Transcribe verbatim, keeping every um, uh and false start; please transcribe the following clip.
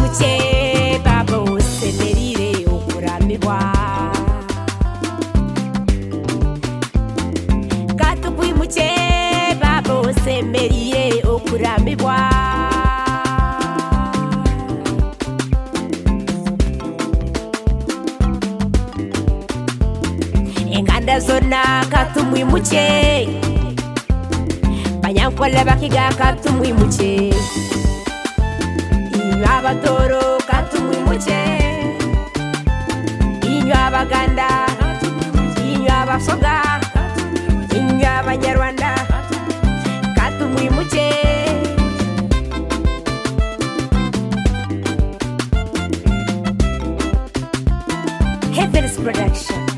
katumuimuke baba wose merire ukuramibwa katumuimuke baba wose merire ukuramibwa enganda zona katumuimuke banyankola bakiga katumuimuke inywa abatoro katumuimuke inywa abaganda inywa abasoga inywa abanyarwanda katumuimuke Heaven's Production.